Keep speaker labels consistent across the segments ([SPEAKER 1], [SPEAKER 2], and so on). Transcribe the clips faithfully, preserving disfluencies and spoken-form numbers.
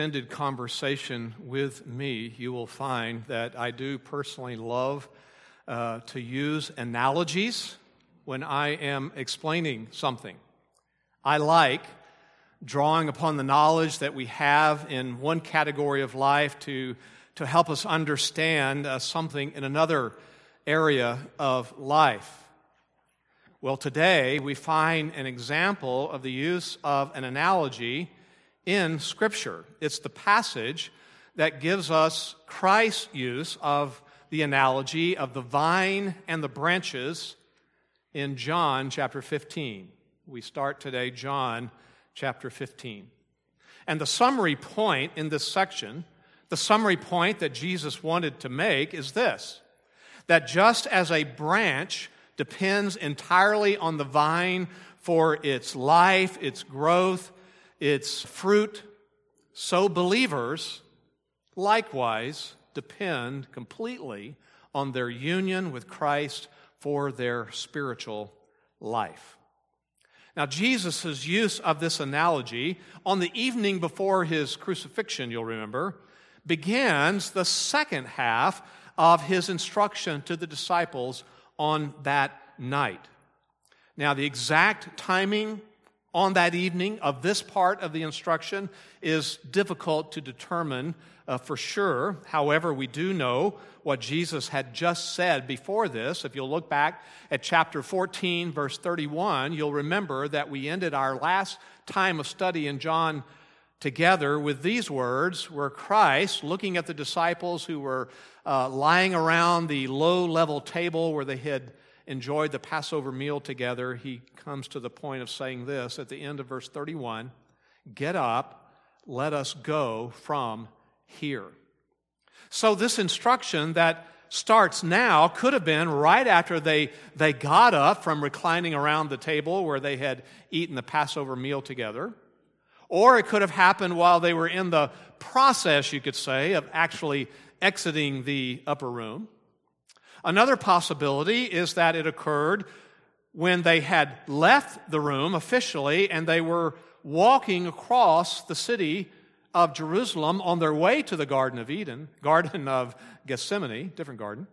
[SPEAKER 1] Ended conversation with me, you will find that I do personally love uh, to use analogies when I am explaining something. I like drawing upon the knowledge that we have in one category of life to, to help us understand uh, something in another area of life. Well, today we find an example of the use of an analogy in Scripture. It's the passage that gives us Christ's use of the analogy of the vine and the branches in John chapter fifteen. We start today, John chapter fifteen. And the summary point in this section, the summary point that Jesus wanted to make is this: that just as a branch depends entirely on the vine for its life, its growth, its fruit, so believers likewise depend completely on their union with Christ for their spiritual life. Now, Jesus' use of this analogy on the evening before his crucifixion, you'll remember, begins the second half of his instruction to the disciples on that night. Now, the exact timing on that evening of this part of the instruction is difficult to determine uh, for sure. However, we do know what Jesus had just said before this. If you'll look back at chapter fourteen, verse thirty-one, you'll remember that we ended our last time of study in John together with these words, where Christ, looking at the disciples who were uh, lying around the low-level table where they had enjoyed the Passover meal together, he comes to the point of saying this at the end of verse thirty-one, "Get up, let us go from here." So this instruction that starts now could have been right after they, they got up from reclining around the table where they had eaten the Passover meal together, or it could have happened while they were in the process, you could say, of actually exiting the upper room. Another possibility is that it occurred when they had left the room officially and they were walking across the city of Jerusalem on their way to the Garden of Eden, Garden of Gethsemane, different garden.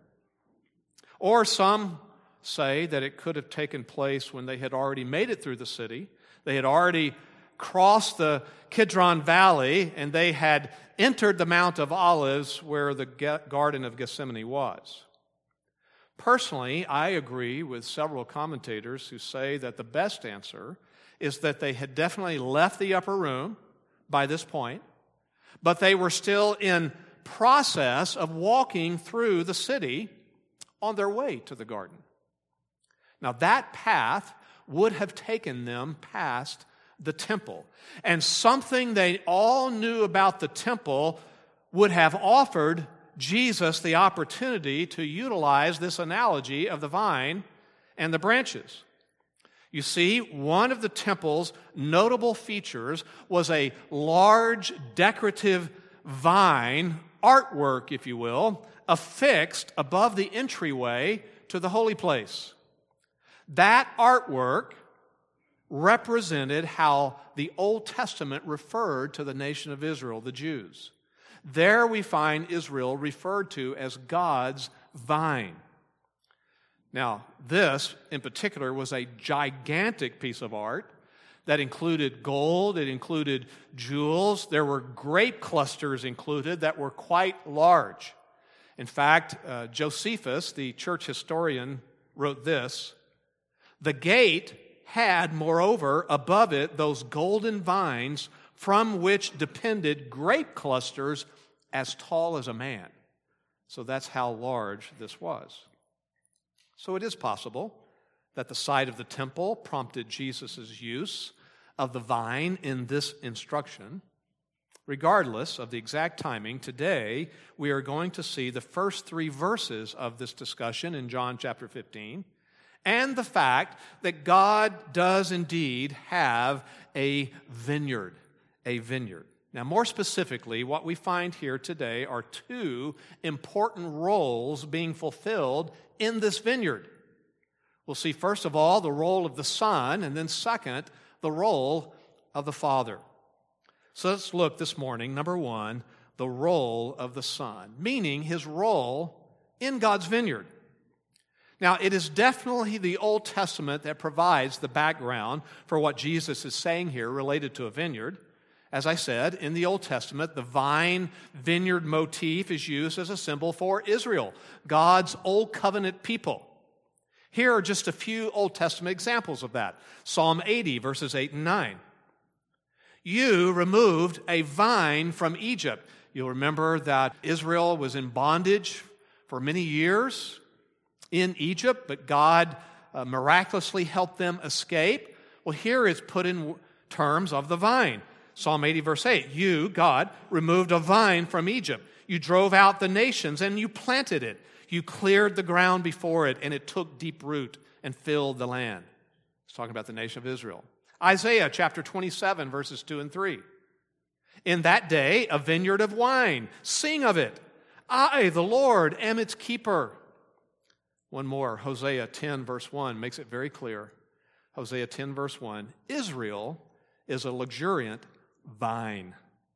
[SPEAKER 1] Or some say that it could have taken place when they had already made it through the city. They had already crossed the Kidron Valley and they had entered the Mount of Olives where the Garden of Gethsemane was. Personally, I agree with several commentators who say that the best answer is that they had definitely left the upper room by this point, but they were still in process of walking through the city on their way to the garden. Now, that path would have taken them past the temple, and something they all knew about the temple would have offered Jesus the opportunity to utilize this analogy of the vine and the branches. You see, one of the temple's notable features was a large decorative vine, artwork, if you will, affixed above the entryway to the holy place. That artwork represented how the Old Testament referred to the nation of Israel, the Jews. There we find Israel referred to as God's vine. Now, this in particular was a gigantic piece of art that included gold, it included jewels, there were grape clusters included that were quite large. In fact, uh, Josephus, the church historian, wrote this: "The gate had, moreover, above it those golden vines from which depended grape clusters as tall as a man." So that's how large this was. So it is possible that the sight of the temple prompted Jesus' use of the vine in this instruction. Regardless of the exact timing, today we are going to see the first three verses of this discussion in John chapter fifteen, and the fact that God does indeed have a vineyard. A vineyard. Now, more specifically, what we find here today are two important roles being fulfilled in this vineyard. We'll see, first of all, the role of the Son, and then second, the role of the Father. So let's look this morning, number one, the role of the Son, meaning his role in God's vineyard. Now, it is definitely the Old Testament that provides the background for what Jesus is saying here related to a vineyard. As I said, in the Old Testament, the vine vineyard motif is used as a symbol for Israel, God's Old Covenant people. Here are just a few Old Testament examples of that. Psalm eighty, verses eight and nine. You removed a vine from Egypt. You'll remember that Israel was in bondage for many years in Egypt, but God uh, miraculously helped them escape. Well, here it's put in terms of the vine. Psalm eighty, verse eight, you, God, removed a vine from Egypt. You drove out the nations and you planted it. You cleared the ground before it, and it took deep root and filled the land. It's talking about the nation of Israel. Isaiah chapter twenty-seven, verses two and three. In that day, a vineyard of wine, sing of it. I, the Lord, am its keeper. One more, Hosea ten, verse one, makes it very clear. Hosea ten, verse one, Israel is a luxuriant vine.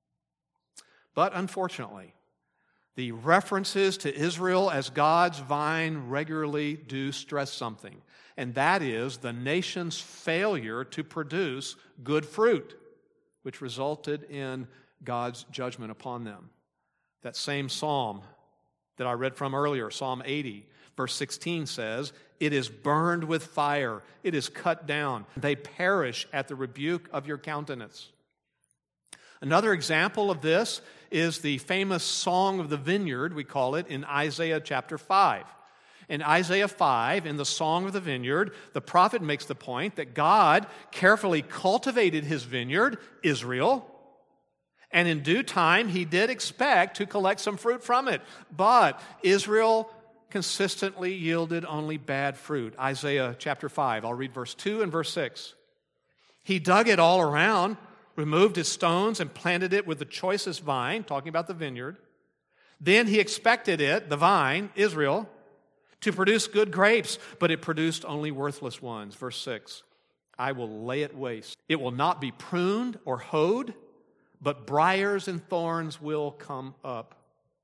[SPEAKER 1] But unfortunately, the references to Israel as God's vine regularly do stress something, and that is the nation's failure to produce good fruit, which resulted in God's judgment upon them. That same psalm that I read from earlier, Psalm eighty, verse sixteen says, it is burned with fire, it is cut down, they perish at the rebuke of your countenance. Another example of this is the famous Song of the Vineyard, we call it, in Isaiah chapter five. In Isaiah five, in the Song of the Vineyard, the prophet makes the point that God carefully cultivated his vineyard, Israel, and in due time he did expect to collect some fruit from it. But Israel consistently yielded only bad fruit. Isaiah chapter five, I'll read verse two and verse six. He dug it all around, removed its stones and planted it with the choicest vine, talking about the vineyard. Then he expected it, the vine, Israel, to produce good grapes, but it produced only worthless ones. Verse six, I will lay it waste. It will not be pruned or hoed, but briars and thorns will come up.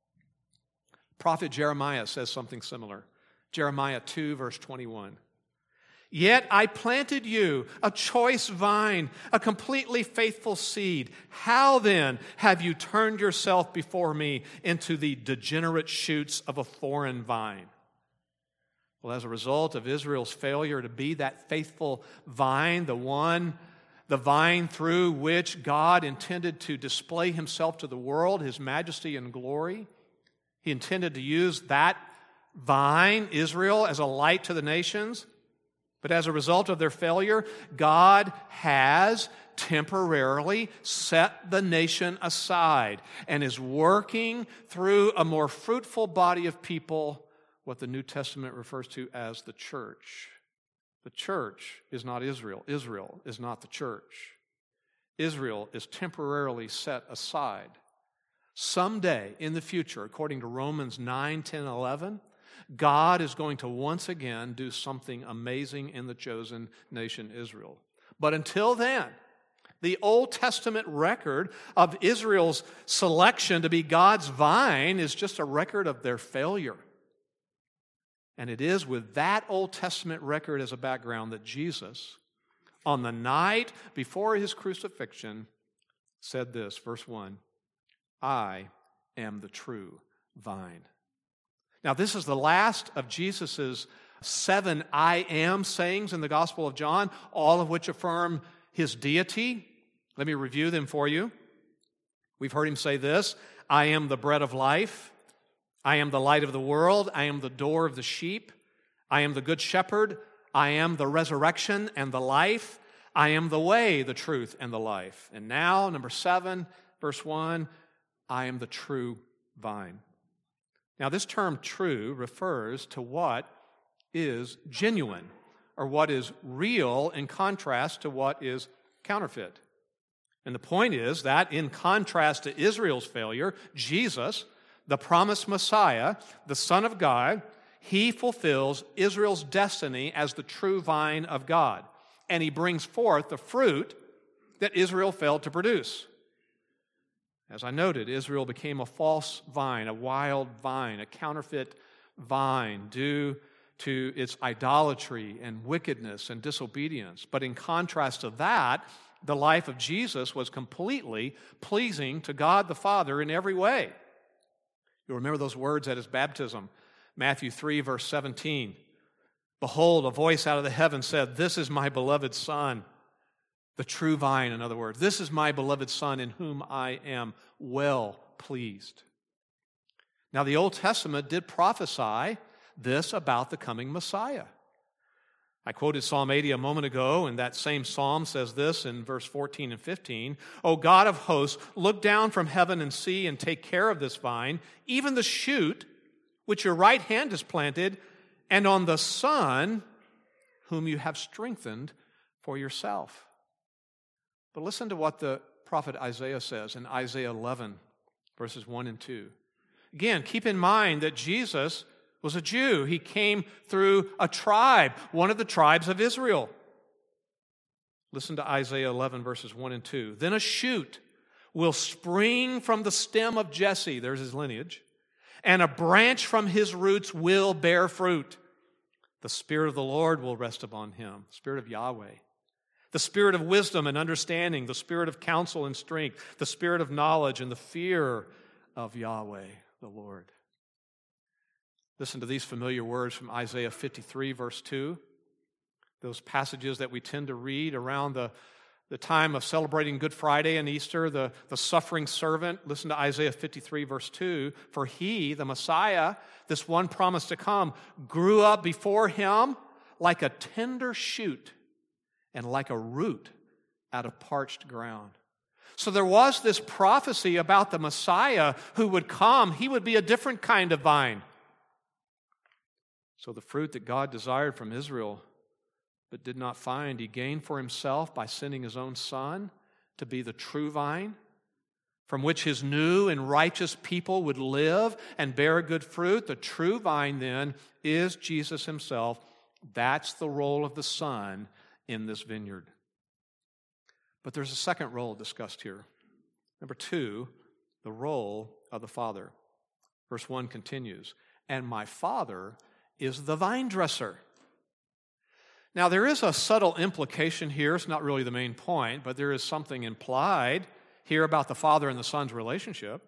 [SPEAKER 1] Prophet Jeremiah says something similar. Jeremiah two, verse twenty-one. Yet I planted you, a choice vine, a completely faithful seed. How then have you turned yourself before me into the degenerate shoots of a foreign vine? Well, as a result of Israel's failure to be that faithful vine, the one, the vine through which God intended to display himself to the world, his majesty and glory, he intended to use that vine, Israel, as a light to the nations. But as a result of their failure, God has temporarily set the nation aside and is working through a more fruitful body of people, what the New Testament refers to as the church. The church is not Israel. Israel is not the church. Israel is temporarily set aside. Someday in the future, according to Romans nine, ten, eleven, God is going to once again do something amazing in the chosen nation Israel. But until then, the Old Testament record of Israel's selection to be God's vine is just a record of their failure. And it is with that Old Testament record as a background that Jesus, on the night before his crucifixion, said this, verse one, I am the true vine. Now, this is the last of Jesus' seven I am sayings in the Gospel of John, all of which affirm his deity. Let me review them for you. We've heard him say this, I am the bread of life. I am the light of the world. I am the door of the sheep. I am the good shepherd. I am the resurrection and the life. I am the way, the truth, and the life. And now, number seven, verse one, I am the true vine. Now, this term true refers to what is genuine or what is real in contrast to what is counterfeit. And the point is that in contrast to Israel's failure, Jesus, the promised Messiah, the Son of God, he fulfills Israel's destiny as the true vine of God. And he brings forth the fruit that Israel failed to produce. As I noted, Israel became a false vine, a wild vine, a counterfeit vine due to its idolatry and wickedness and disobedience. But in contrast to that, the life of Jesus was completely pleasing to God the Father in every way. You'll remember those words at his baptism, Matthew three, verse seventeen. Behold, a voice out of the heaven said, "This is my beloved Son," the true vine, in other words. "This is my beloved Son in whom I am well pleased." Now, the Old Testament did prophesy this about the coming Messiah. I quoted Psalm eighty a moment ago, and that same psalm says this in verse fourteen and fifteen. "O God of hosts, look down from heaven and see and take care of this vine, even the shoot which your right hand has planted, and on the Son whom you have strengthened for yourself." But listen to what the prophet Isaiah says in Isaiah eleven, verses one and two. Again, keep in mind that Jesus was a Jew. He came through a tribe, one of the tribes of Israel. Listen to Isaiah eleven, verses one and two. "Then a shoot will spring from the stem of Jesse," there's his lineage, "and a branch from his roots will bear fruit. The Spirit of the Lord will rest upon him," the Spirit of Yahweh. "The Spirit of wisdom and understanding, the Spirit of counsel and strength, the Spirit of knowledge and the fear of Yahweh, the Lord." Listen to these familiar words from Isaiah fifty-three, verse two. Those passages that we tend to read around the, the time of celebrating Good Friday and Easter, the, the suffering servant. Listen to Isaiah fifty-three, verse two. "For he," the Messiah, this one promised to come, "grew up before him like a tender shoot and like a root out of parched ground." So there was this prophecy about the Messiah who would come. He would be a different kind of vine. So the fruit that God desired from Israel but did not find, he gained for himself by sending his own Son to be the true vine, from which his new and righteous people would live and bear good fruit. The true vine, then, is Jesus himself. That's the role of the Son in this vineyard. But there's a second role discussed here. Number two, the role of the Father. Verse one continues, "And my Father is the vine dresser." Now, there is a subtle implication here. It's not really the main point, but there is something implied here about the Father and the Son's relationship.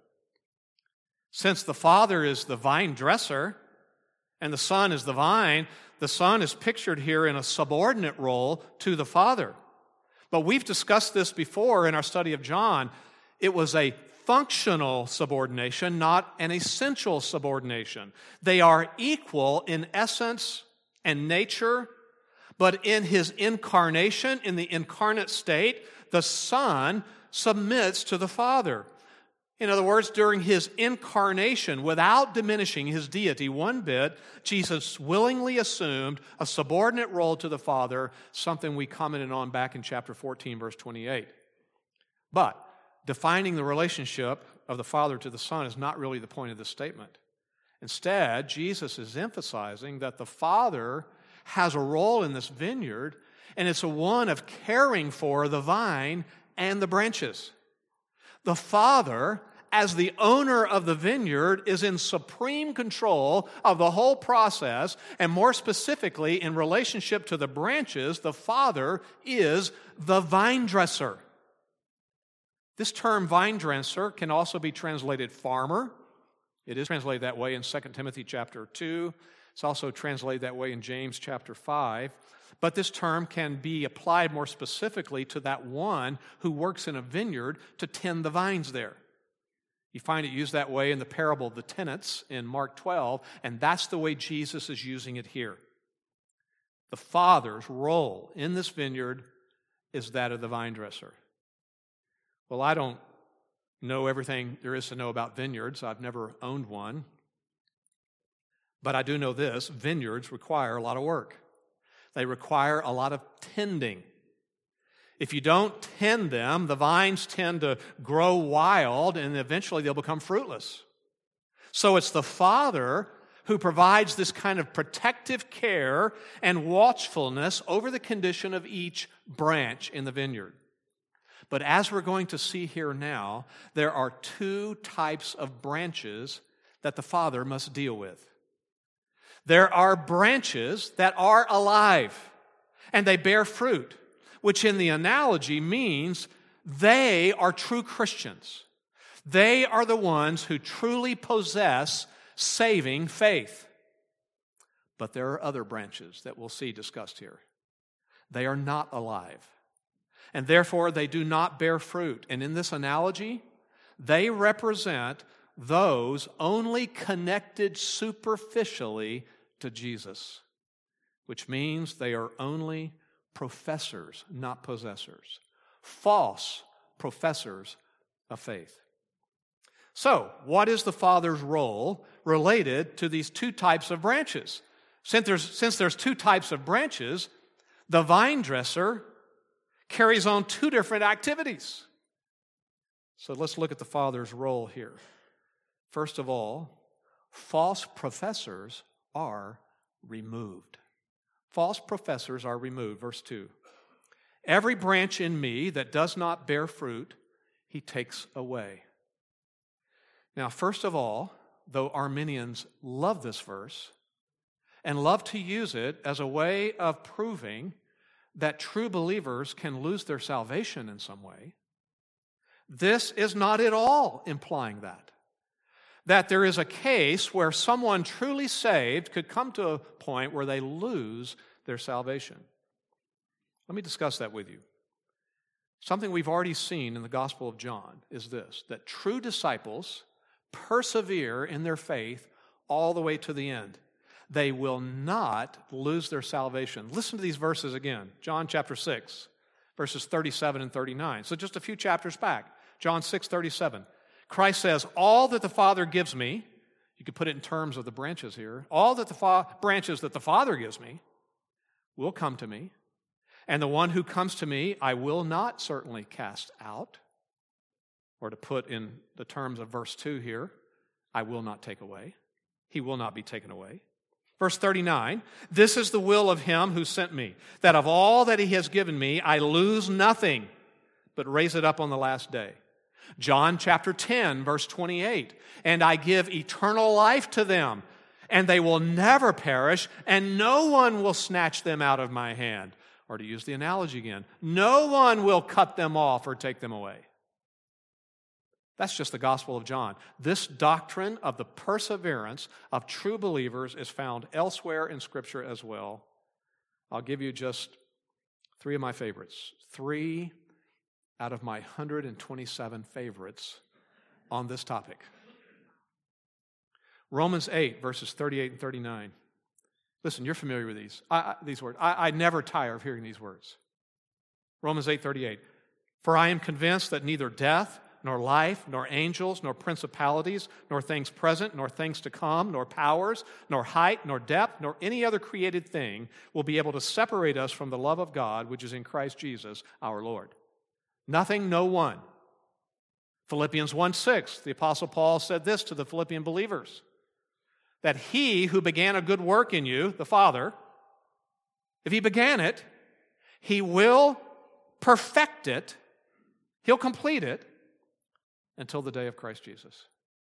[SPEAKER 1] Since the Father is the vine dresser and the Son is the vine, the Son is pictured here in a subordinate role to the Father. But we've discussed this before in our study of John. It was a functional subordination, not an essential subordination. They are equal in essence and nature, but in his incarnation, in the incarnate state, the Son submits to the Father. In other words, during his incarnation, without diminishing his deity one bit, Jesus willingly assumed a subordinate role to the Father, something we commented on back in chapter fourteen, verse twenty-eight. But defining the relationship of the Father to the Son is not really the point of this statement. Instead, Jesus is emphasizing that the Father has a role in this vineyard, and it's a one of caring for the vine and the branches. The Father, as the owner of the vineyard, is in supreme control of the whole process, and more specifically, in relationship to the branches, the Father is the vine dresser. This term vine dresser can also be translated farmer. It is translated that way in Second Timothy chapter two. It's also translated that way in James chapter five. But this term can be applied more specifically to that one who works in a vineyard to tend the vines there. You find it used that way in the parable of the tenants in Mark twelve, and that's the way Jesus is using it here. The Father's role in this vineyard is that of the vine dresser. Well, I don't know everything there is to know about vineyards. I've never owned one. But I do know this: vineyards require a lot of work. They require a lot of tending. If you don't tend them, the vines tend to grow wild and eventually they'll become fruitless. So it's the Father who provides this kind of protective care and watchfulness over the condition of each branch in the vineyard. But as we're going to see here now, there are two types of branches that the Father must deal with. There are branches that are alive, and they bear fruit, which in the analogy means they are true Christians. They are the ones who truly possess saving faith. But there are other branches that we'll see discussed here. They are not alive, and therefore they do not bear fruit. And in this analogy, they represent those only connected superficially to Jesus, which means they are only professors, not possessors. False professors of faith. So, what is the Father's role related to these two types of branches? Since there's, since there's two types of branches, the vine dresser carries on two different activities. So let's look at the Father's role here. First of all, false professors are removed. False professors are removed. Verse two. Every branch in me that does not bear fruit, he takes away. Now, first of all, though Arminians love this verse and love to use it as a way of proving that true believers can lose their salvation in some way, this is not at all implying that. That there is a case where someone truly saved could come to a point where they lose their salvation. Let me discuss that with you. Something we've already seen in the Gospel of John is this, that true disciples persevere in their faith all the way to the end. They will not lose their salvation. Listen to these verses again. John chapter six, verses thirty-seven and thirty-nine. So just a few chapters back. John six, thirty-seven. Christ says, all that the Father gives me, you could put it in terms of the branches here, all that the fa- branches that the Father gives me will come to me, and the one who comes to me I will not certainly cast out. Or to put in the terms of verse two here, I will not take away. He will not be taken away. Verse thirty-nine, this is the will of him who sent me, that of all that he has given me, I lose nothing, but raise it up on the last day. John chapter ten, verse twenty-eight, and I give eternal life to them, and they will never perish, and no one will snatch them out of my hand. Or to use the analogy again, no one will cut them off or take them away. That's just the Gospel of John. This doctrine of the perseverance of true believers is found elsewhere in Scripture as well. I'll give you just three of my favorites. Three out of my one hundred twenty-seven favorites on this topic. Romans eight, verses thirty-eight and thirty-nine. Listen, you're familiar with these, I, I, these words. I, I never tire of hearing these words. Romans eight, thirty-eight. For I am convinced that neither death, nor life, nor angels, nor principalities, nor things present, nor things to come, nor powers, nor height, nor depth, nor any other created thing will be able to separate us from the love of God, which is in Christ Jesus our Lord. Nothing, no one. Philippians one six, the Apostle Paul said this to the Philippian believers, that he who began a good work in you, the Father, if he began it, he will perfect it, he'll complete it, until the day of Christ Jesus.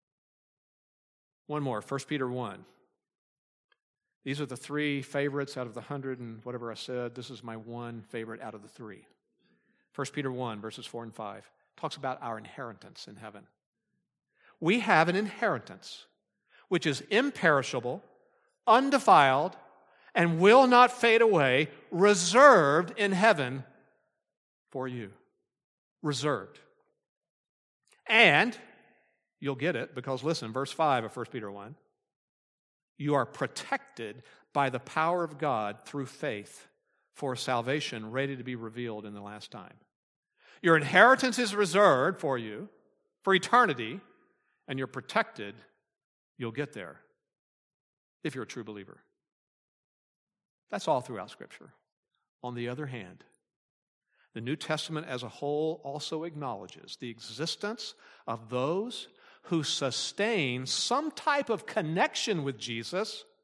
[SPEAKER 1] One more, First Peter one. These are the three favorites out of the hundred and whatever I said. This is my one favorite out of the three. First Peter one, verses four and five, talks about our inheritance in heaven. We have an inheritance which is imperishable, undefiled, and will not fade away, reserved in heaven for you. Reserved. And you'll get it because, listen, verse five of First Peter one, you are protected by the power of God through faith for salvation ready to be revealed in the last time. Your inheritance is reserved for you for eternity, and you're protected. You'll get there if you're a true believer. That's all throughout Scripture. On the other hand, the New Testament as a whole also acknowledges the existence of those who sustain some type of connection with Jesus,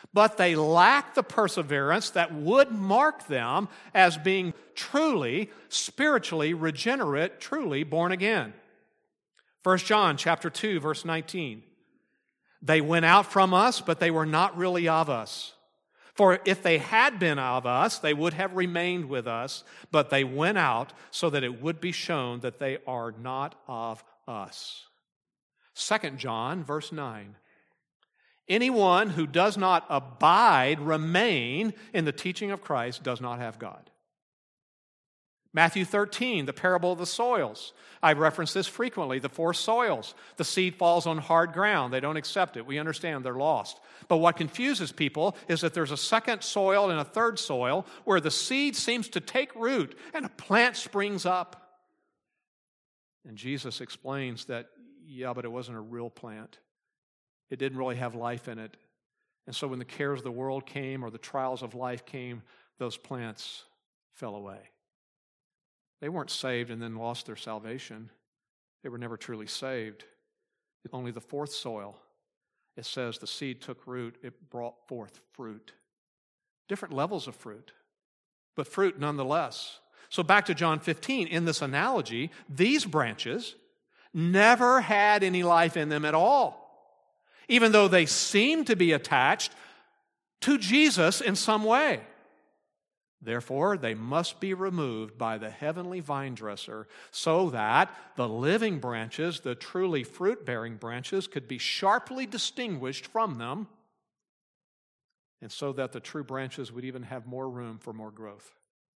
[SPEAKER 1] but they lack the perseverance that would mark them as being truly, spiritually regenerate, truly born again. First John chapter two, verse nineteen. They went out from us, but they were not really of us. For if they had been of us, they would have remained with us, but they went out so that it would be shown that they are not of us. Second John, verse nine. Anyone who does not abide, remain in the teaching of Christ does not have God. Matthew thirteen, the parable of the soils. I've referenced this frequently, the four soils. The seed falls on hard ground. They don't accept it. We understand they're lost. But what confuses people is that there's a second soil and a third soil where the seed seems to take root and a plant springs up. And Jesus explains that, yeah, but it wasn't a real plant. It didn't really have life in it. And so when the cares of the world came or the trials of life came, those plants fell away. They weren't saved and then lost their salvation. They were never truly saved. Only the fourth soil, it says the seed took root, it brought forth fruit. Different levels of fruit, but fruit nonetheless. So back to John fifteen, in this analogy, these branches never had any life in them at all, even though they seemed to be attached to Jesus in some way. Therefore, they must be removed by the heavenly vine dresser so that the living branches, the truly fruit-bearing branches, could be sharply distinguished from them, and so that the true branches would even have more room for more growth.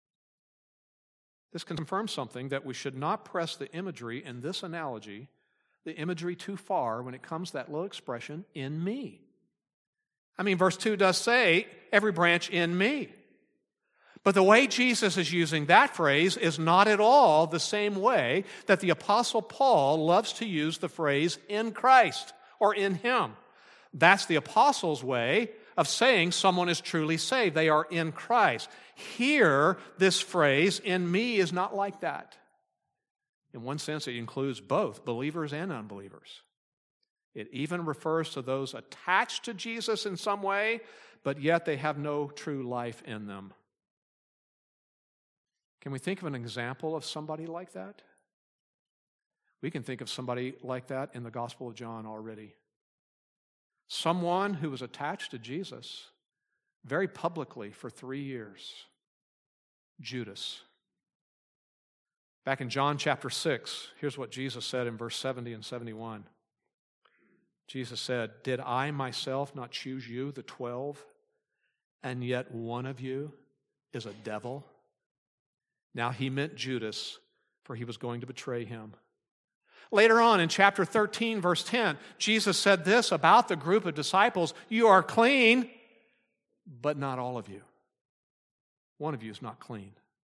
[SPEAKER 1] This confirms something, that we should not press the imagery in this analogy, the imagery too far when it comes to that little expression, in me. I mean, verse two does say, every branch in me. But the way Jesus is using that phrase is not at all the same way that the Apostle Paul loves to use the phrase in Christ or in Him. That's the Apostle's way of saying someone is truly saved. They are in Christ. Here, this phrase, in me, is not like that. In one sense, it includes both believers and unbelievers. It even refers to those attached to Jesus in some way, but yet they have no true life in them. Can we think of an example of somebody like that? We can think of somebody like that in the Gospel of John already. Someone who was attached to Jesus very publicly for three years. Judas. Back in John chapter six, here's what Jesus said in verse seventy and seventy-one. Jesus said, "Did I myself not choose you, the twelve, and yet one of you is a devil?" Now he meant Judas, for he was going to betray him. Later on in chapter thirteen, verse ten, Jesus said this about the group of disciples, "You are clean, but not all of you. One of you is not clean."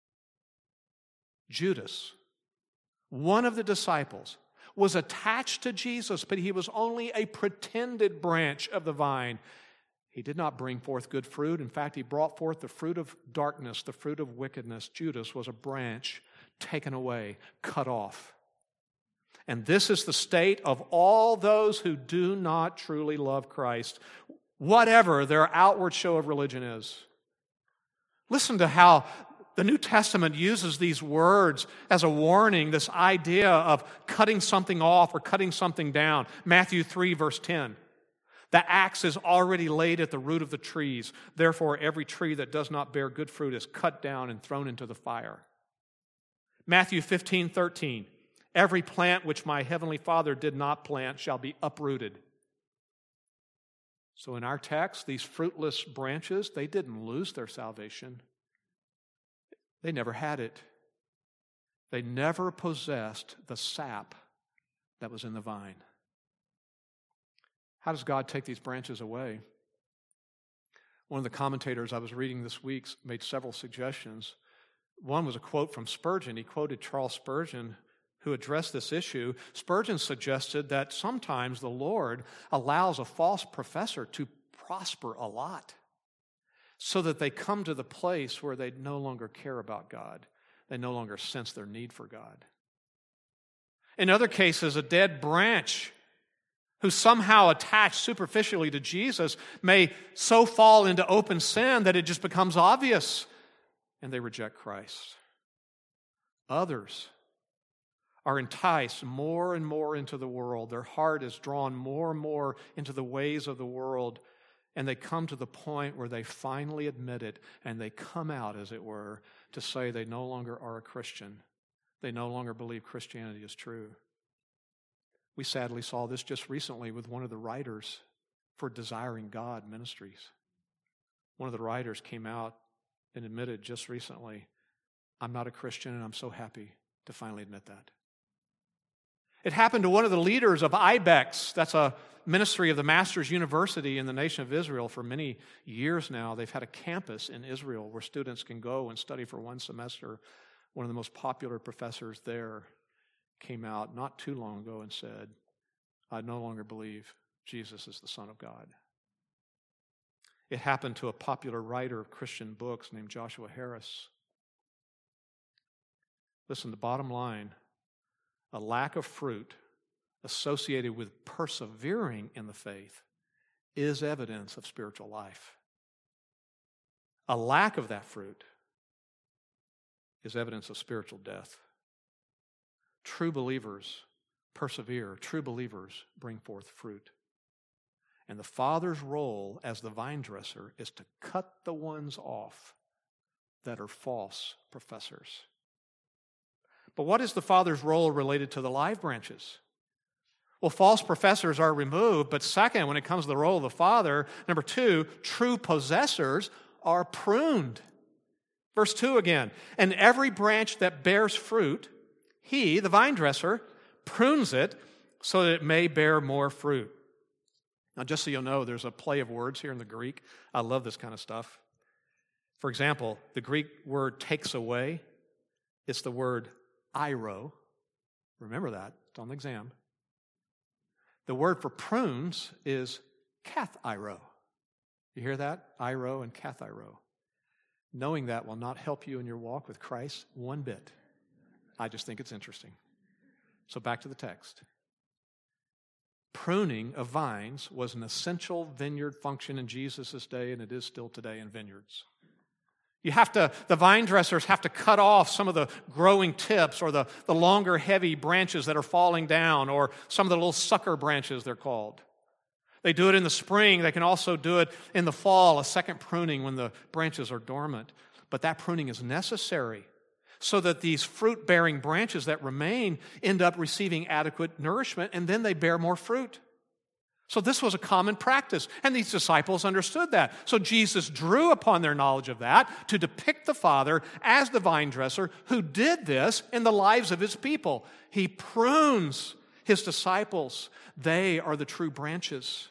[SPEAKER 1] Judas, one of the disciples, was attached to Jesus, but he was only a pretended branch of the vine. He did not bring forth good fruit. In fact, he brought forth the fruit of darkness, the fruit of wickedness. Judas was a branch taken away, cut off. And this is the state of all those who do not truly love Christ, whatever their outward show of religion is. Listen to how the New Testament uses these words as a warning, this idea of cutting something off or cutting something down. Matthew three, verse ten. The axe is already laid at the root of the trees. Therefore, every tree that does not bear good fruit is cut down and thrown into the fire. Matthew fifteen, thirteen. Every plant which my heavenly Father did not plant shall be uprooted. So in our text, these fruitless branches, they didn't lose their salvation. They never had it. They never possessed the sap that was in the vine. How does God take these branches away? One of the commentators I was reading this week made several suggestions. One was a quote from Spurgeon. He quoted Charles Spurgeon, who addressed this issue. Spurgeon suggested that sometimes the Lord allows a false professor to prosper a lot so that they come to the place where they no longer care about God. They no longer sense their need for God. In other cases, a dead branch who somehow attached superficially to Jesus may so fall into open sin that it just becomes obvious and they reject Christ. Others are enticed more and more into the world. Their heart is drawn more and more into the ways of the world, and they come to the point where they finally admit it, and they come out, as it were, to say they no longer are a Christian. They no longer believe Christianity is true. We sadly saw this just recently with one of the writers for Desiring God Ministries. One of the writers came out and admitted just recently, I'm not a Christian and I'm so happy to finally admit that. It happened to one of the leaders of I B E X. That's a ministry of the Masters University in the nation of Israel. For many years now, they've had a campus in Israel where students can go and study for one semester. One of the most popular professors there came out not too long ago and said, I no longer believe Jesus is the Son of God. It happened to a popular writer of Christian books named Joshua Harris. Listen, the bottom line, a lack of fruit associated with persevering in the faith is evidence of spiritual life. A lack of that fruit is evidence of spiritual death. True believers persevere. True believers bring forth fruit. And the Father's role as the vine dresser is to cut the ones off that are false professors. But what is the Father's role related to the live branches? Well, false professors are removed, but second, when it comes to the role of the Father, number two, true possessors are pruned. Verse two again, and every branch that bears fruit, he, the vine dresser, prunes it so that it may bear more fruit. Now, just so you'll know, there's a play of words here in the Greek. I love this kind of stuff. For example, the Greek word takes away, it's the word iro. Remember that, it's on the exam. The word for prunes is kathiro. You hear that? Iro and kathiro. Knowing that will not help you in your walk with Christ one bit. I just think it's interesting. So back to the text. Pruning of vines was an essential vineyard function in Jesus' day, and it is still today in vineyards. You have to, the vine dressers have to cut off some of the growing tips or the, the longer, heavy branches that are falling down, or some of the little sucker branches, they're called. They do it in the spring. They can also do it in the fall, a second pruning when the branches are dormant. But that pruning is necessary so that these fruit-bearing branches that remain end up receiving adequate nourishment, and then they bear more fruit. So this was a common practice, and these disciples understood that. So Jesus drew upon their knowledge of that to depict the Father as the vine dresser who did this in the lives of his people. He prunes his disciples. They are the true branches.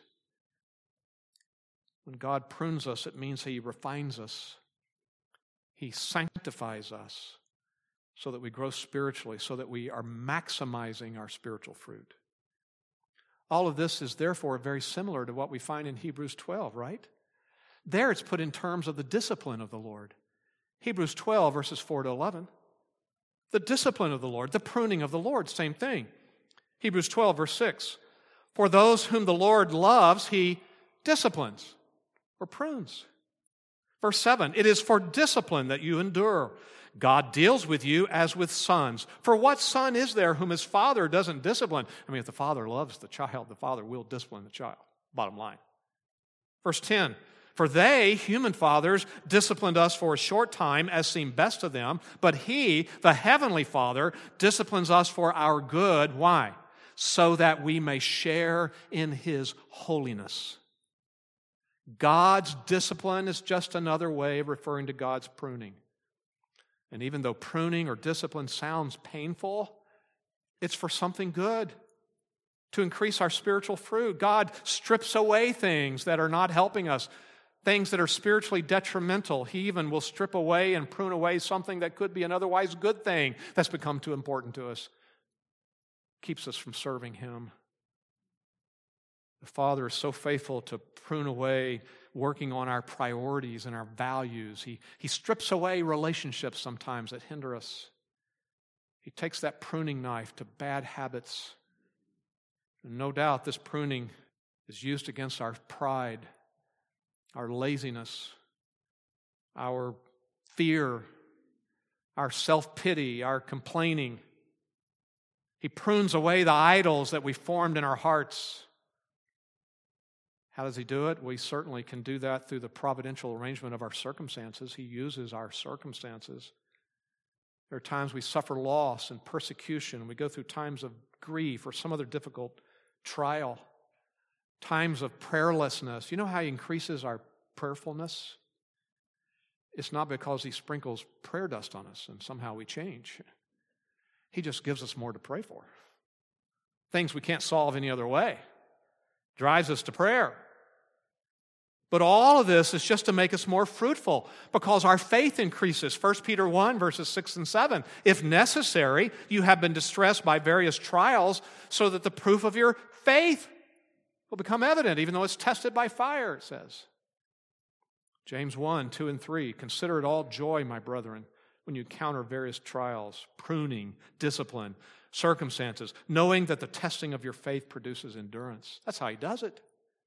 [SPEAKER 1] When God prunes us, it means he refines us. He sanctifies us so that we grow spiritually, so that we are maximizing our spiritual fruit. All of this is therefore very similar to what we find in Hebrews twelve, right? There it's put in terms of the discipline of the Lord. Hebrews twelve, verses four to eleven. The discipline of the Lord, the pruning of the Lord, same thing. Hebrews twelve, verse six. For those whom the Lord loves, he disciplines or prunes. Verse seven, it is for discipline that you endure. God deals with you as with sons. For what son is there whom his father doesn't discipline? I mean, if the father loves the child, the father will discipline the child. Bottom line. Verse ten, for they, human fathers, disciplined us for a short time as seemed best to them, but he, the heavenly Father, disciplines us for our good. Why? So that we may share in his holiness. God's discipline is just another way of referring to God's pruning. And even though pruning or discipline sounds painful, it's for something good, to increase our spiritual fruit. God strips away things that are not helping us, things that are spiritually detrimental. He even will strip away and prune away something that could be an otherwise good thing that's become too important to us. Keeps us from serving him. The Father is so faithful to prune away, working on our priorities and our values. He, he strips away relationships sometimes that hinder us. He takes that pruning knife to bad habits, No doubt this pruning is used against our pride, our laziness, our fear, our self-pity, our complaining. He prunes away the idols that we formed in our hearts. How does he do it? We certainly can do that through the providential arrangement of our circumstances. He uses our circumstances. There are times we suffer loss and persecution. We go through times of grief or some other difficult trial. Times of prayerlessness. You know how he increases our prayerfulness? It's not because he sprinkles prayer dust on us and somehow we change. He just gives us more to pray for. Things we can't solve any other way. Drives us to prayer. But all of this is just to make us more fruitful because our faith increases. First Peter one, verses six and seven. If necessary, you have been distressed by various trials so that the proof of your faith will become evident, even though it's tested by fire, it says. James one, two and three. Consider it all joy, my brethren, when you encounter various trials, pruning, discipline, circumstances, knowing that the testing of your faith produces endurance. That's how he does it.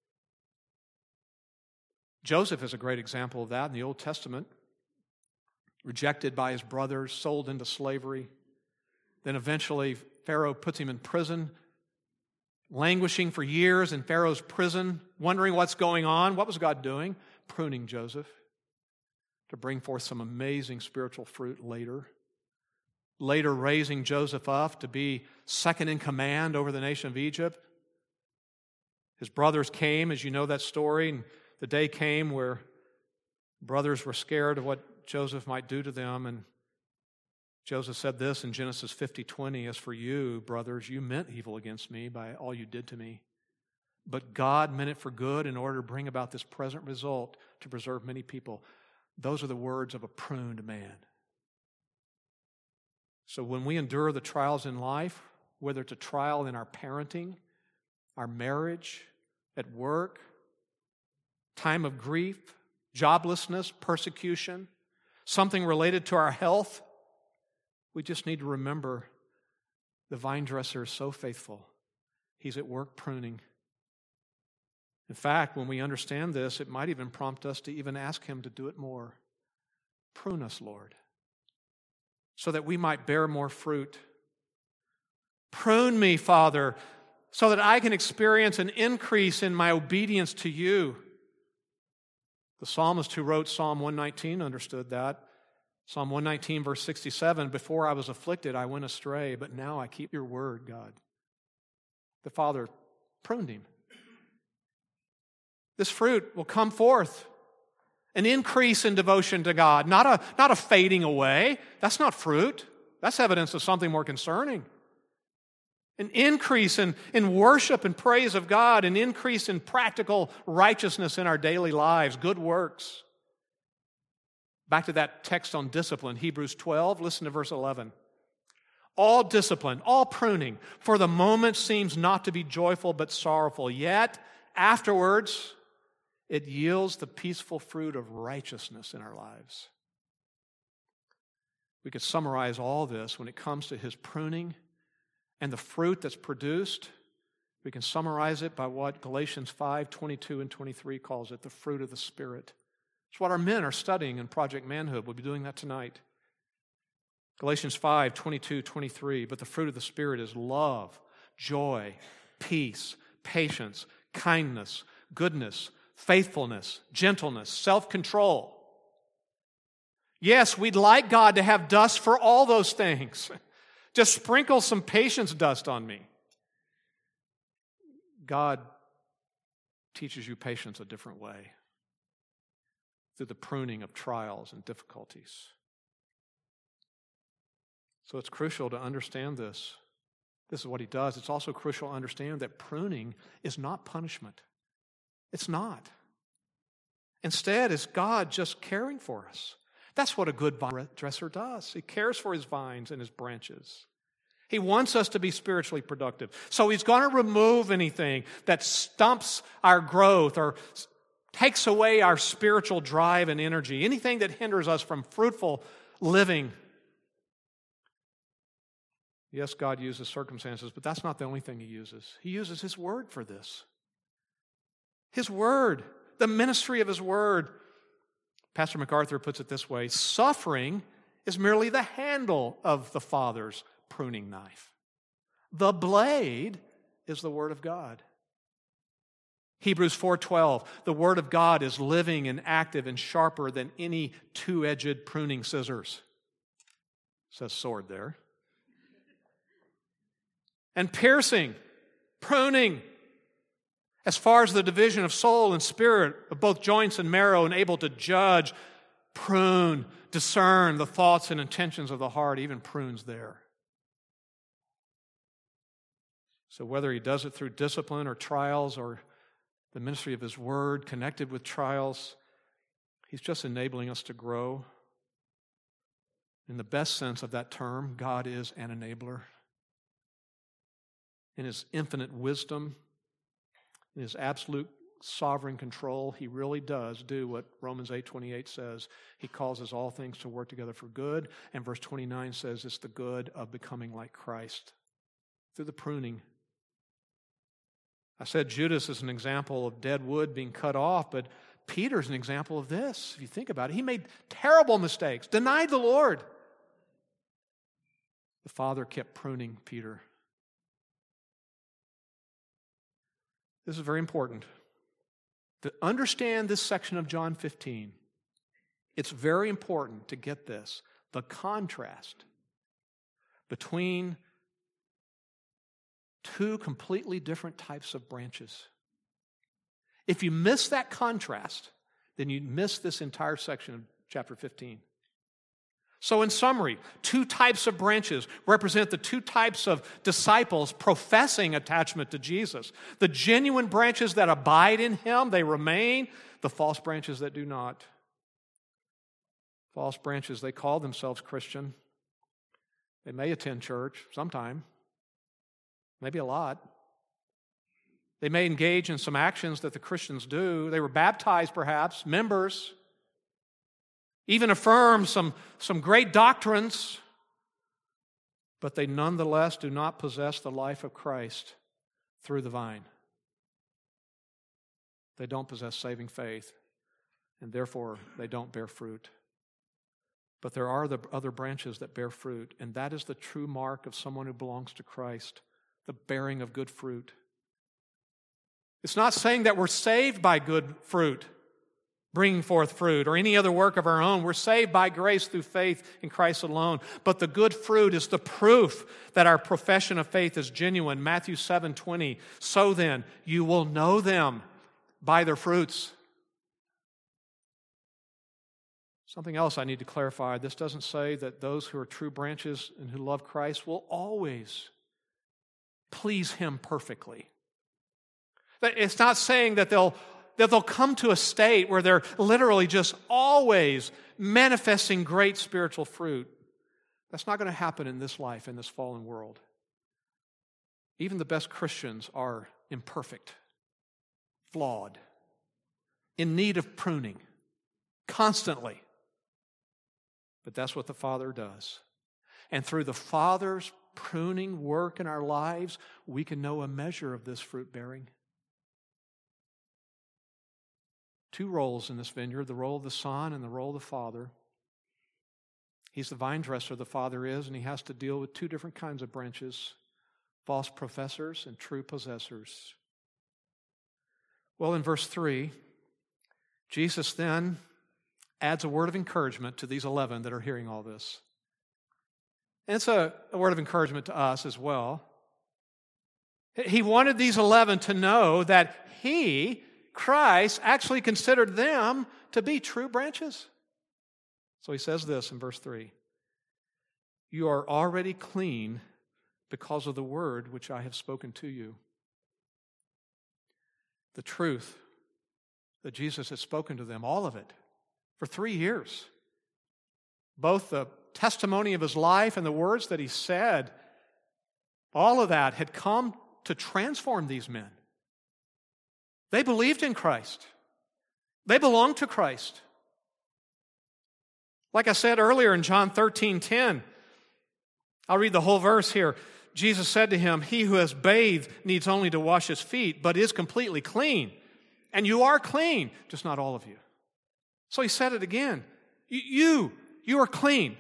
[SPEAKER 1] Joseph is a great example of that in the Old Testament. Rejected by his brothers, sold into slavery. Then eventually Pharaoh puts him in prison, languishing for years in Pharaoh's prison, wondering what's going on. What was God doing? Pruning Joseph to bring forth some amazing spiritual fruit later. Later raising Joseph up to be second in command over the nation of Egypt. His brothers came, as you know that story, and the day came where brothers were scared of what Joseph might do to them, and Joseph said this in Genesis fifty twenty, as for you, brothers, you meant evil against me by all you did to me. But God meant it for good in order to bring about this present result to preserve many people. Those are the words of a pruned man. So when we endure the trials in life, whether it's a trial in our parenting, our marriage, at work, time of grief, joblessness, persecution, something related to our health, we just need to remember the vine dresser is so faithful. He's at work pruning. In fact, when we understand this, it might even prompt us to even ask him to do it more. Prune us, Lord, so that we might bear more fruit. Prune me, Father, so that I can experience an increase in my obedience to you. The psalmist who wrote Psalm one nineteen understood that. Psalm one nineteen, verse sixty-seven, before I was afflicted, I went astray, but now I keep your word, God. The Father pruned him. This fruit will come forth. An increase in devotion to God, not a, not a fading away. That's not fruit. That's evidence of something more concerning. An increase in, in worship and praise of God, an increase in practical righteousness in our daily lives, good works. Back to that text on discipline, Hebrews twelve, listen to verse eleven. All discipline, all pruning, for the moment seems not to be joyful but sorrowful, yet afterwards it yields the peaceful fruit of righteousness in our lives. We could summarize all this when it comes to his pruning and the fruit that's produced. We can summarize it by what Galatians five, twenty-two and twenty-three calls it, the fruit of the Spirit. It's what our men are studying in Project Manhood. We'll be doing that tonight. Galatians five, twenty-two, twenty-three, but the fruit of the Spirit is love, joy, peace, patience, kindness, goodness, faithfulness, gentleness, self-control. Yes, we'd like God to have dust for all those things. Just sprinkle some patience dust on me. God teaches you patience a different way, through the pruning of trials and difficulties. So it's crucial to understand this. This is what he does. It's also crucial to understand that pruning is not punishment. It's not. Instead, it's God just caring for us. That's what a good vine dresser does. He cares for his vines and his branches. He wants us to be spiritually productive. So he's going to remove anything that stumps our growth or takes away our spiritual drive and energy, anything that hinders us from fruitful living. Yes, God uses circumstances, but that's not the only thing he uses. He uses his word for this. His word, the ministry of his word. Pastor MacArthur puts it this way: suffering is merely the handle of the Father's pruning knife. The blade is the word of God. Hebrews four twelve, the word of God is living and active and sharper than any two-edged pruning scissors. It says sword there. And piercing, pruning, as far as the division of soul and spirit, of both joints and marrow, and able to judge, prune, discern the thoughts and intentions of the heart, even prunes there. So whether he does it through discipline or trials or the ministry of his word connected with trials, he's just enabling us to grow. In the best sense of that term, God is an enabler. In his infinite wisdom, in his absolute sovereign control, he really does do what Romans eight twenty-eight says. He causes all things to work together for good. And verse twenty-nine says it's the good of becoming like Christ through the pruning. I said Judas is an example of dead wood being cut off, but Peter's an example of this. If you think about it, he made terrible mistakes, denied the Lord. The Father kept pruning Peter. This is very important. To understand this section of John fifteen, it's very important to get this, the contrast between two completely different types of branches. If you miss that contrast, then you miss this entire section of chapter fifteen. So in summary, two types of branches represent the two types of disciples professing attachment to Jesus. The genuine branches that abide in him, they remain. The false branches that do not. False branches, they call themselves Christian. They may attend church sometime, maybe a lot. They may engage in some actions that the Christians do. They were baptized perhaps, members. Even affirm some, some great doctrines, but they nonetheless do not possess the life of Christ through the vine. They don't possess saving faith, and therefore they don't bear fruit. But there are the other branches that bear fruit, and that is the true mark of someone who belongs to Christ, the bearing of good fruit. It's not saying that we're saved by good fruit, bringing forth fruit, or any other work of our own. We're saved by grace through faith in Christ alone. But the good fruit is the proof that our profession of faith is genuine. Matthew seven twenty, so then, you will know them by their fruits. Something else I need to clarify. This doesn't say that those who are true branches and who love Christ will always please him perfectly. It's not saying that they'll that they'll come to a state where they're literally just always manifesting great spiritual fruit. That's not going to happen in this life, in this fallen world. Even the best Christians are imperfect, flawed, in need of pruning, constantly. But that's what the Father does. And through the Father's pruning work in our lives, we can know a measure of this fruit bearing. Two roles in this vineyard, the role of the Son and the role of the Father. He's the vine dresser, the Father is, and he has to deal with two different kinds of branches, false professors and true possessors. Well, in verse three, Jesus then adds a word of encouragement to these eleven that are hearing all this. And it's a, a word of encouragement to us as well. He wanted these eleven to know that he, Christ, actually considered them to be true branches. So he says this in verse three. You are already clean because of the word which I have spoken to you. The truth that Jesus has spoken to them, all of it, for three years. Both the testimony of his life and the words that he said, all of that had come to transform these men. They believed in Christ. They belonged to Christ. Like I said earlier in John thirteen ten, I'll read the whole verse here. Jesus said to him, "He who has bathed needs only to wash his feet, but is completely clean. And you are clean, just not all of you." So he said it again. You, you are clean.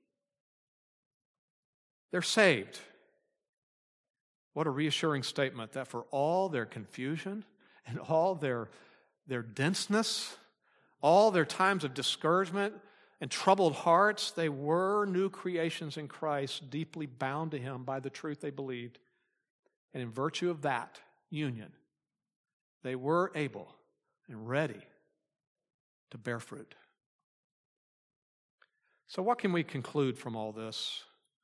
[SPEAKER 1] They're saved. What a reassuring statement that for all their confusion and all their, their denseness, all their times of discouragement and troubled hearts, they were new creations in Christ, deeply bound to Him by the truth they believed. And in virtue of that union, they were able and ready to bear fruit. So what can we conclude from all this?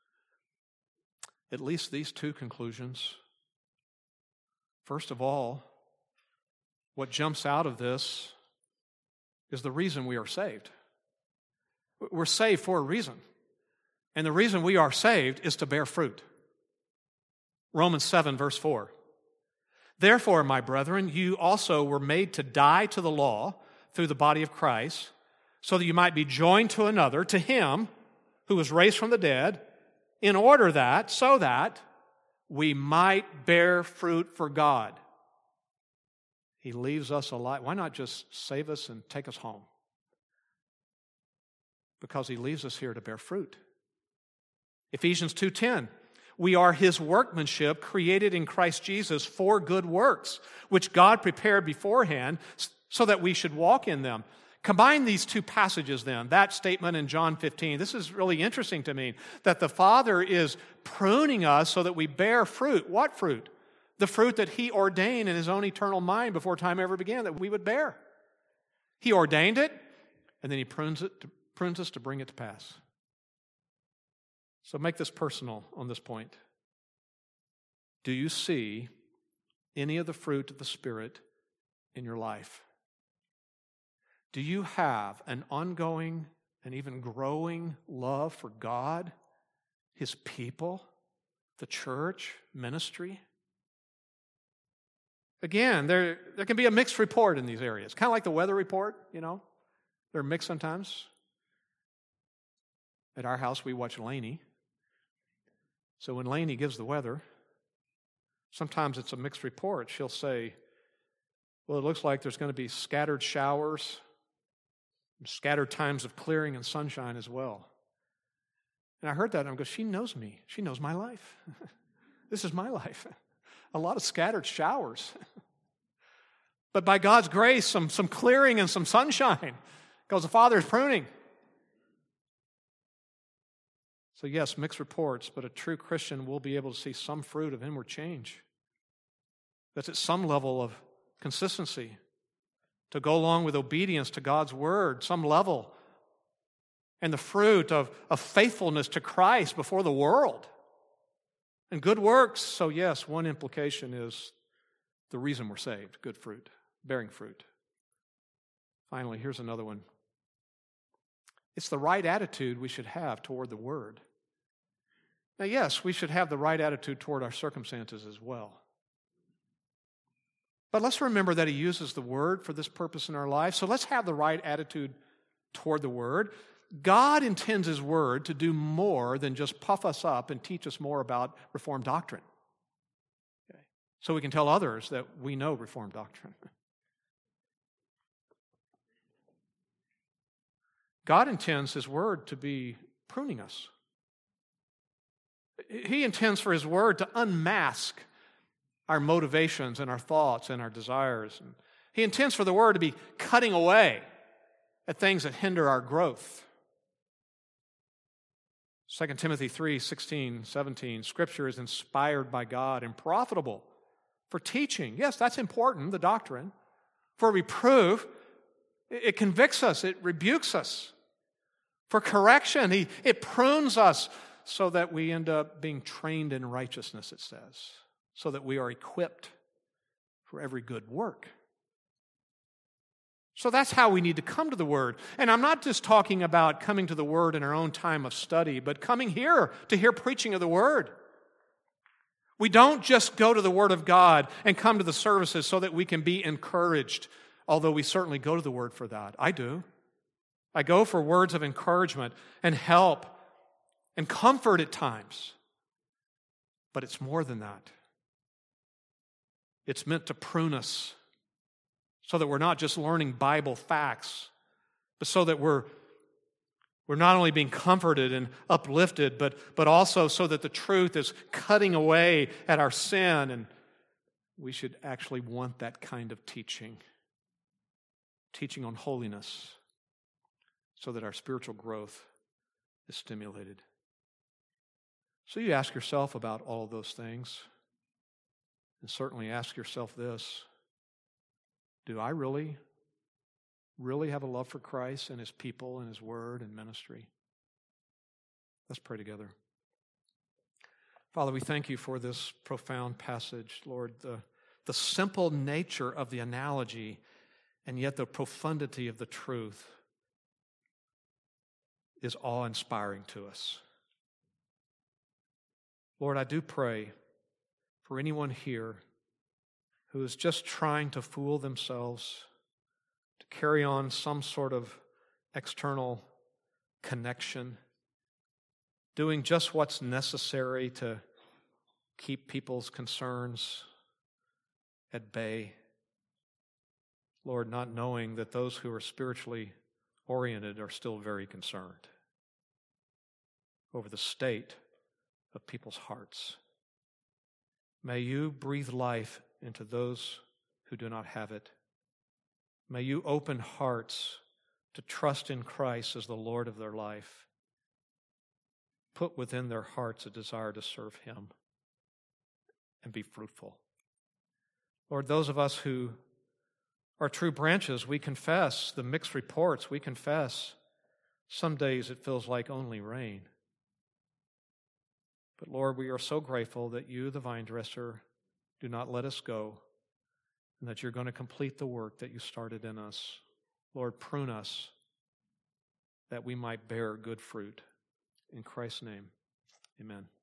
[SPEAKER 1] At least these two conclusions. First of all, what jumps out of this is the reason we are saved. We're saved for a reason. And the reason we are saved is to bear fruit. Romans seven, verse four. "Therefore, my brethren, you also were made to die to the law through the body of Christ, so that you might be joined to another, to Him who was raised from the dead, in order that, so that we might bear fruit for God." He leaves us alive. Why not just save us and take us home? Because He leaves us here to bear fruit. Ephesians two ten, "We are His workmanship, created in Christ Jesus for good works, which God prepared beforehand so that we should walk in them." Combine these two passages then, that statement in John fifteen. This is really interesting to me, that the Father is pruning us so that we bear fruit. What fruit? The fruit that He ordained in His own eternal mind before time ever began that we would bear. He ordained it, and then He prunes it, to, prunes us to bring it to pass. So make this personal on this point. Do you see any of the fruit of the Spirit in your life? Do you have an ongoing and even growing love for God, His people, the church, ministry? Again, there, there can be a mixed report in these areas. Kind of like the weather report, you know. They're mixed sometimes. At our house, we watch Lainey. So when Lainey gives the weather, sometimes it's a mixed report. She'll say, well, it looks like there's going to be scattered showers, scattered times of clearing and sunshine as well. And I heard that, and I go, she knows me. She knows my life. This is my life. A lot of scattered showers. But by God's grace, some, some clearing and some sunshine, because the Father is pruning. So yes, mixed reports, but a true Christian will be able to see some fruit of inward change. That's at some level of consistency, to go along with obedience to God's word, some level, and the fruit of, of faithfulness to Christ before the world, and good works. So yes, one implication is the reason we're saved, good fruit, bearing fruit. Finally, here's another one. It's the right attitude we should have toward the word. Now yes, we should have the right attitude toward our circumstances as well. But let's remember that He uses the Word for this purpose in our life. So let's have the right attitude toward the Word. God intends His Word to do more than just puff us up and teach us more about Reformed doctrine. Okay. So we can tell others that we know Reformed doctrine. God intends His Word to be pruning us. He intends for His Word to unmask our motivations and our thoughts and our desires. And He intends for the Word to be cutting away at things that hinder our growth. Second Timothy three, sixteen, seventeen, Scripture is inspired by God and profitable for teaching. Yes, that's important, the doctrine. For reproof, it convicts us, it rebukes us. For correction, he, it prunes us so that we end up being trained in righteousness, it says. So that we are equipped for every good work. So that's how we need to come to the Word. And I'm not just talking about coming to the Word in our own time of study, but coming here to hear preaching of the Word. We don't just go to the Word of God and come to the services so that we can be encouraged, although we certainly go to the Word for that. I do. I go for words of encouragement and help and comfort at times. But it's more than that. It's meant to prune us so that we're not just learning Bible facts, but so that we're, we're not only being comforted and uplifted, but, but also so that the truth is cutting away at our sin. And we should actually want that kind of teaching, teaching on holiness, so that our spiritual growth is stimulated. So you ask yourself about all of those things, and certainly ask yourself this: do I really, really have a love for Christ and His people and His Word and ministry? Let's pray together. Father, we thank You for this profound passage, Lord, the, the simple nature of the analogy and yet the profundity of the truth is awe-inspiring to us. Lord, I do pray for anyone here who is just trying to fool themselves, to carry on some sort of external connection, doing just what's necessary to keep people's concerns at bay. Lord, not knowing that those who are spiritually oriented are still very concerned over the state of people's hearts. May You breathe life into those who do not have it. May You open hearts to trust in Christ as the Lord of their life. Put within their hearts a desire to serve Him and be fruitful. Lord, those of us who are true branches, we confess the mixed reports. We confess some days it feels like only rain. But Lord, we are so grateful that You, the vine dresser, do not let us go, and that You're going to complete the work that You started in us. Lord, prune us that we might bear good fruit. In Christ's name, amen.